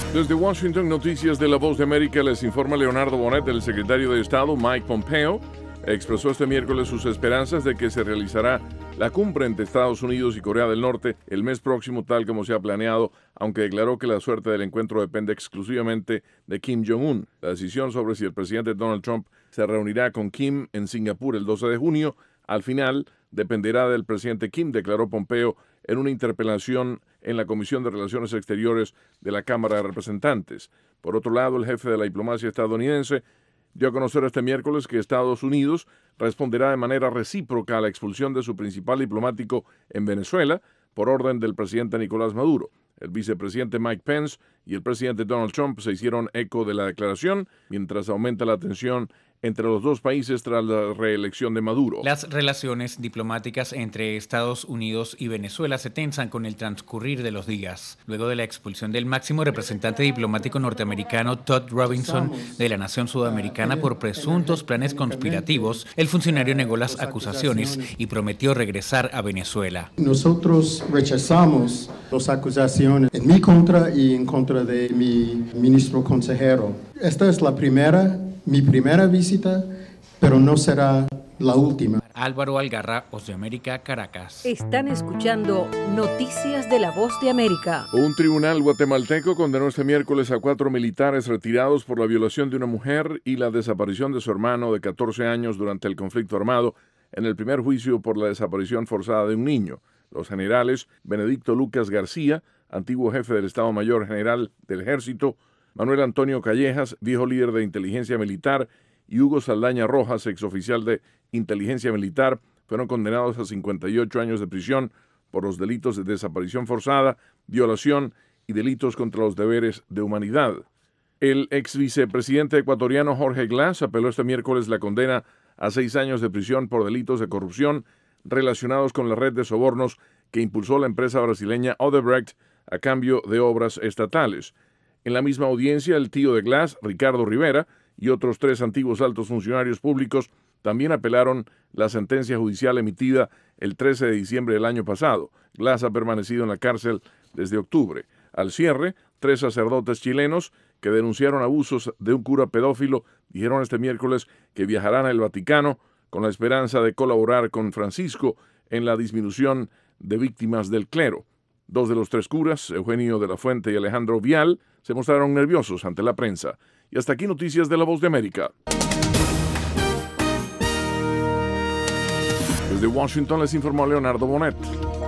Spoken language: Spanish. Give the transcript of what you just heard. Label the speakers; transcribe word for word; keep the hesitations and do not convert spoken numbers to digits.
Speaker 1: Desde Washington, Noticias de La Voz de América, les informa Leonardo Bonet. El secretario de Estado, Mike Pompeo, expresó este miércoles sus esperanzas de que se realizará la cumbre entre Estados Unidos y Corea del Norte el mes próximo, tal como se ha planeado, aunque declaró que la suerte del encuentro depende exclusivamente de Kim Jong-un. La decisión sobre si el presidente Donald Trump se reunirá con Kim en Singapur el doce de junio, al final dependerá del presidente Kim, declaró Pompeo en una interpelación en la Comisión de Relaciones Exteriores de la Cámara de Representantes. Por otro lado, el jefe de la diplomacia estadounidense dio a conocer este miércoles que Estados Unidos responderá de manera recíproca a la expulsión de su principal diplomático en Venezuela por orden del presidente Nicolás Maduro. El vicepresidente Mike Pence y el presidente Donald Trump se hicieron eco de la declaración, mientras aumenta la tensión entre los dos países tras la reelección de Maduro.
Speaker 2: Las relaciones diplomáticas entre Estados Unidos y Venezuela se tensan con el transcurrir de los días. Luego de la expulsión del máximo representante diplomático norteamericano Todd Robinson de la nación sudamericana por presuntos planes conspirativos, el funcionario negó las acusaciones y prometió regresar a Venezuela.
Speaker 3: Nosotros rechazamos las acusaciones en mi contra y en contra de mi ministro consejero. Esta es la primera Mi primera visita, pero no será la última.
Speaker 2: Álvaro Algarra, Voz de América, Caracas.
Speaker 4: Están escuchando Noticias de la Voz de América.
Speaker 1: Un tribunal guatemalteco condenó este miércoles a cuatro militares retirados por la violación de una mujer y la desaparición de su hermano de catorce años durante el conflicto armado en el primer juicio por la desaparición forzada de un niño. Los generales Benedicto Lucas García, antiguo jefe del Estado Mayor General del Ejército, Manuel Antonio Callejas, viejo líder de inteligencia militar, y Hugo Saldaña Rojas, exoficial de inteligencia militar, fueron condenados a cincuenta y ocho años de prisión por los delitos de desaparición forzada, violación y delitos contra los deberes de humanidad. El ex vicepresidente ecuatoriano Jorge Glass apeló este miércoles la condena a seis años de prisión por delitos de corrupción relacionados con la red de sobornos que impulsó la empresa brasileña Odebrecht a cambio de obras estatales. En la misma audiencia, el tío de Glass, Ricardo Rivera, y otros tres antiguos altos funcionarios públicos también apelaron la sentencia judicial emitida el trece de diciembre del año pasado. Glass ha permanecido en la cárcel desde octubre. Al cierre, tres sacerdotes chilenos que denunciaron abusos de un cura pedófilo dijeron este miércoles que viajarán al Vaticano con la esperanza de colaborar con Francisco en la disminución de víctimas del clero. Dos de los tres curas, Eugenio de la Fuente y Alejandro Vial, se mostraron nerviosos ante la prensa. Y hasta aquí Noticias de la Voz de América. Desde Washington les informó Leonardo Bonet.